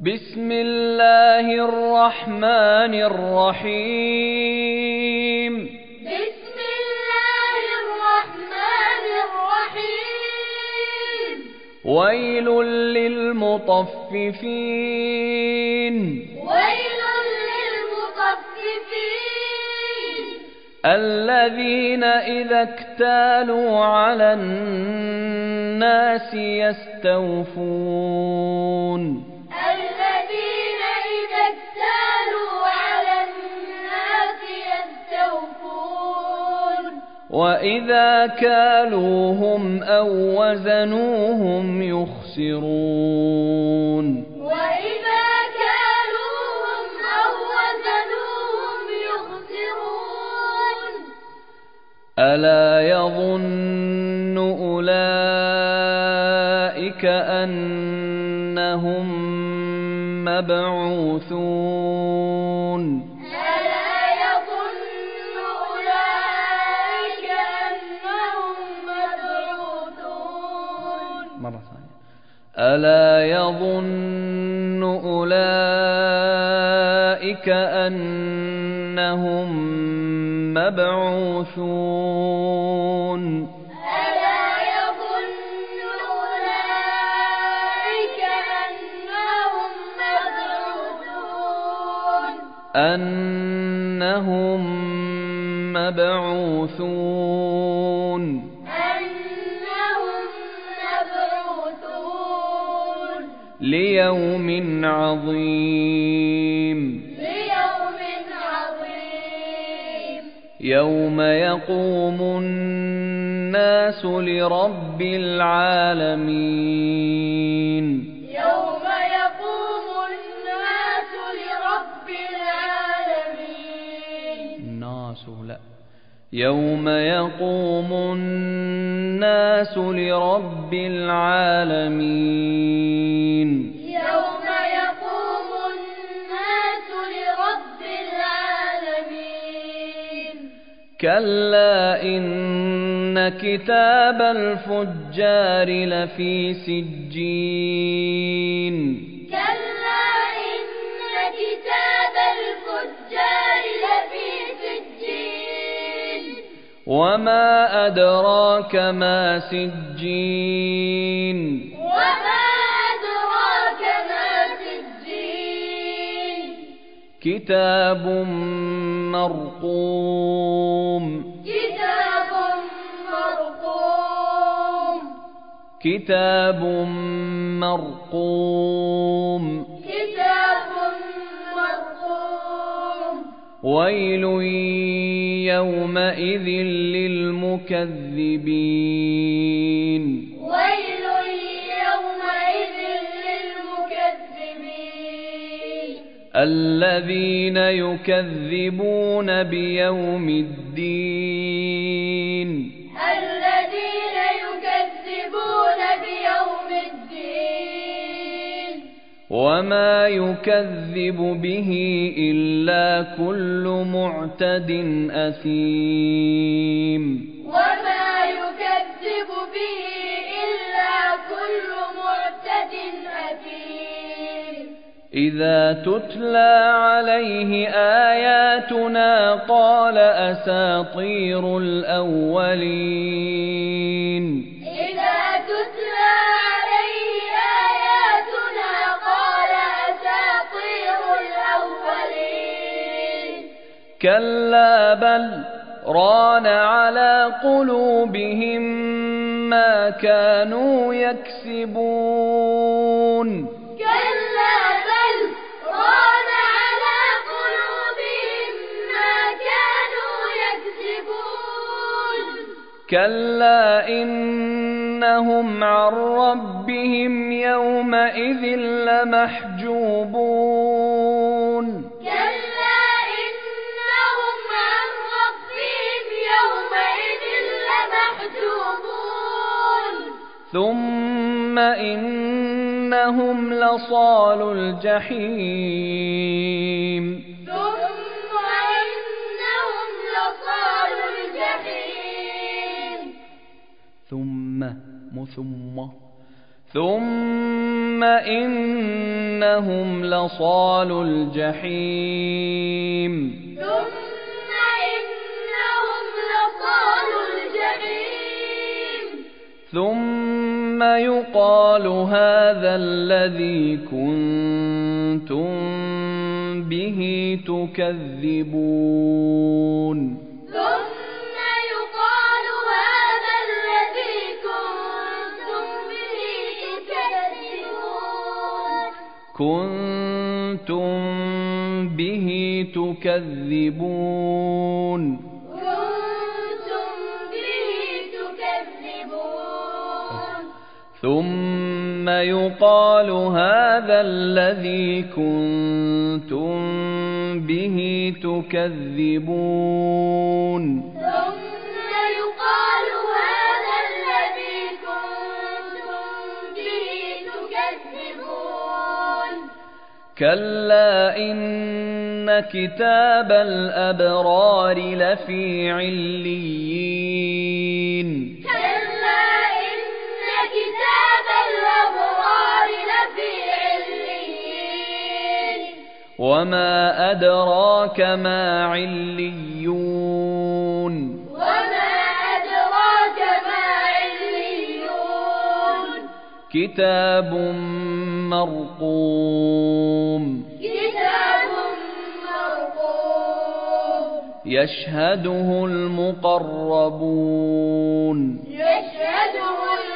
بسم الله الرحمن الرحيم. بسم الله الرحمن الرحيم. ويل للمطففين. ويل للمطففين. الذين إذا اكتالوا على الناس يستوفون. الذين إذا اكتالوا على الناس يستوفون. وإذا كالوهم أو وزنوهم يخسرون. وإذا كالوهم أو وزنوهم يخسرون. ألا يظن أولئك أنهم مبعوثون. ألا يظن أولئك أنهم مبعوثون. مرة ثانية. ألا يظن أولئك أنهم مبعوثون. ألا يظن أولئك أنهم مبعوثون. أنهم مبعوثون. أنهم مبعوثون. ليوم عظيم. ليوم عظيم. يوم يقوم الناس لرب العالمين. يوم يقوم الناس لرب العالمين. الناس لا. يوم يقوم الناس لرب العالمين. يوم يقوم الناس لرب العالمين. كلا إن كتاب الفجار لفي سجين. كلا إن كتاب الفجار لفي سجين. وما أدراك ما سجين. وما أدراك ما سجين. كتاب مرقوم. كتاب مرقوم. كتاب مرقوم. كتاب مرقوم. ويل يومئذ للمكذبين. ويل يومئذ للمكذبين. الذين يكذبون بيوم الدين. الذين يكذبون بيوم الدين. وما يكذب به إلا كل معتد أثيم. وما يكذب به إلا كل معتد أثيم. إذا تتلى عليه آياتنا قال أساطير الأولين. إذا تتلى عليه آياتنا قال أساطير الأولين. كلا بل ران على قلوبهم ما كانوا يكسبون. كلا بل ران على قلوبهم ما كانوا يكسبون. كلا إنهم عن ربهم يومئذ لمحجوبون. كلا إنهم عن ربهم يومئذ لمحجوبون. ثم إنهم لصالو الجحيم. ثم إنهم لصالو الجحيم. ثم ثم إنهم لصالوا الجحيم ثم إنهم لصالوا الجحيم ثم يقال هذا الذي كنتم به تكذبون ثم يقال هذا الذي كنتم به تكذبون كنتم به تكذبون كنتم به تكذبون ثم يقال هذا الذي كنتم به تكذبون ثم يقال هذا الذي كنتم به تكذبون كلا إن كتاب الأبرار لفي عليين كلا إن كتاب الأبرار لفي عليين وما أدراك ما عليون وما أدراك ما عليون كتاب مرقوم كتاب مرقوم يشهده المقربون يشهده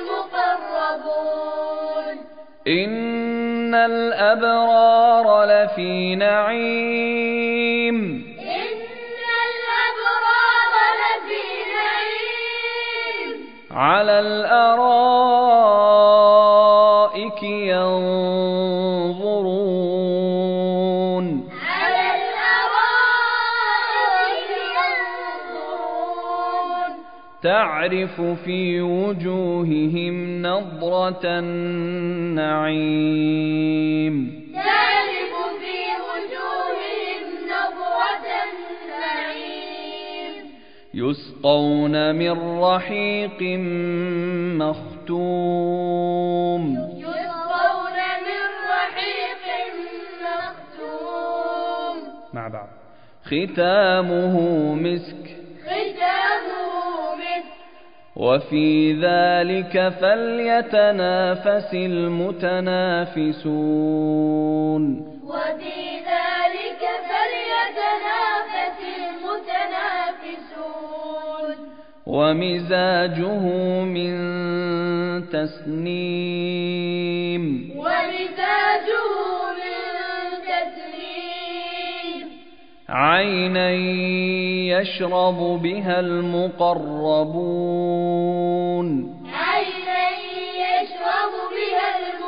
المقربون إن الأبرار لفي نعيم إن الأبرار لفي نعيم على الأرائك ينظرون على الأرائك ينظرون تعرف في وجوههم نضرة النعيم تعرف في وجوههم نضرة النعيم يسقون من رحيق مختوم يسقون من رحيق مختوم مع بعض ختامه مسك ختامه مسك وفي ذلك فليتنافس المتنافسون وفي ذلك فليتنافس المتنافسون ومزاجه من تسنيم ومزاجه من تسليم عينا يشرب بها المقربون عينا يشرب بها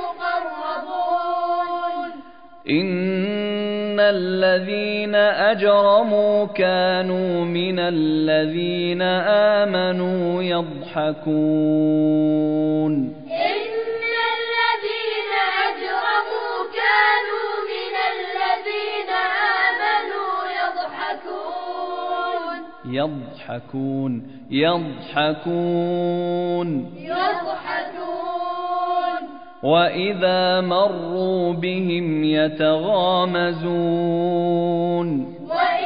المقربون إن الذين أجرموا كانوا من الذين آمنوا يضحكون إن الذين أجرموا كانوا من الذين آمنوا يضحكون وإذا مروا بهم يتغامزون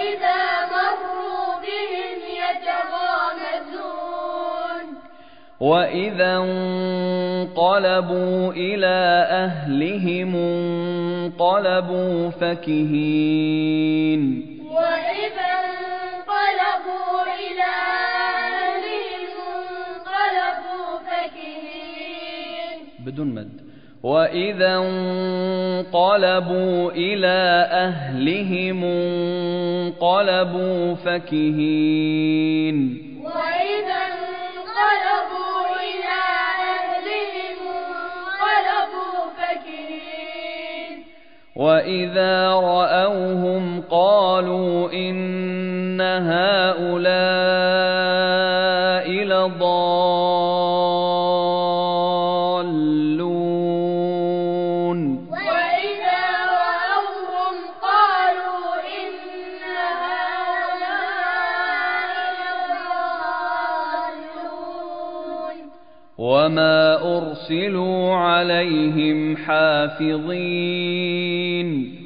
وإذا انقلبوا إلى أهلهم انقلبوا فكهين وإذا انقلبوا إلى أهلهم انقلبوا فكهين بدون مد وإذا انقلبوا إلى أهلهم انقلبوا فكهين وإذا انقلبوا إلى أهلهم انقلبوا فكهين وإذا رأوهم قالوا إن هؤلاء لضالون وإذا رأوهم قالوا إن هؤلاء لضالون وما أرسلوا عليهم حافظين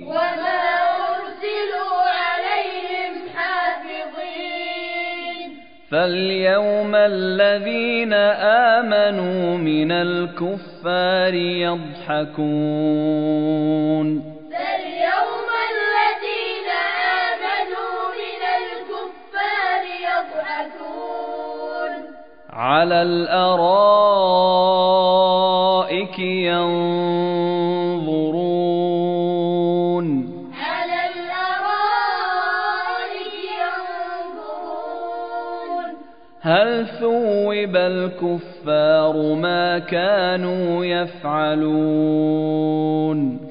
فاليوم الذين آمنوا من الكفار يضحكون على الأرائك ينظرون هل ثوب الكفار ما كانوا يفعلون